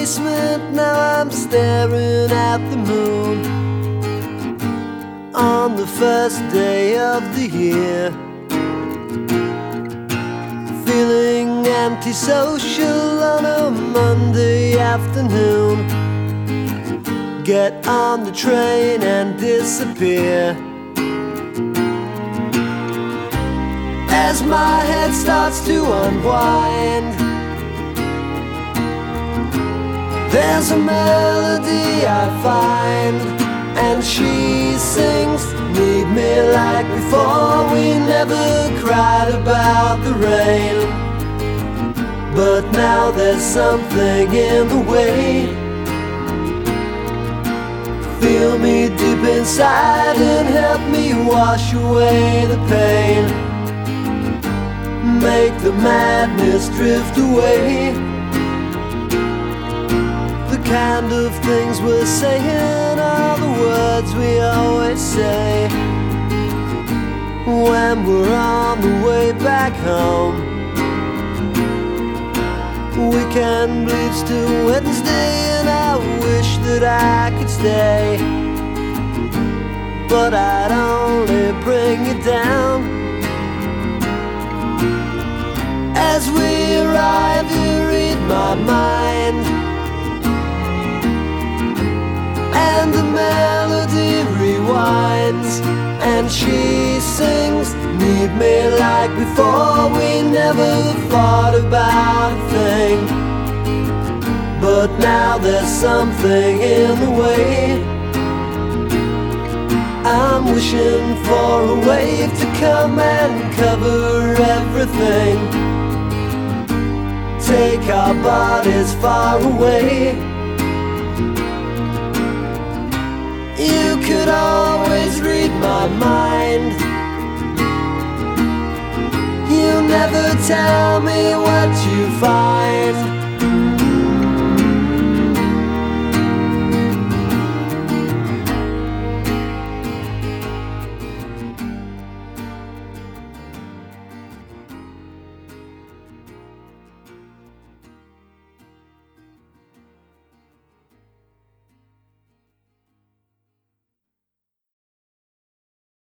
basement, now I'm staring at the moon on the first day of the year. Feeling antisocial on a Monday afternoon. Get on the train and disappear. As my head starts to unwind, there's a melody I find, and she sings, "Need me like before. We never cried about the rain, but now there's something in the way. Feel me deep inside and help me wash away the pain. Make the madness drift away." The kind of things we're saying are the words we always say when we're on the way back home. Weekend bleeds to Wednesday and I wish that I could stay, but I'd only bring you down. As we arrive, you read my mind, and the melody rewinds, and she sings, "Need me like before. We never fought about a thing, but now there's something in the way. I'm wishing for a wave to come and cover everything. Take our bodies far away. You could always read my mind. You never tell me what you find.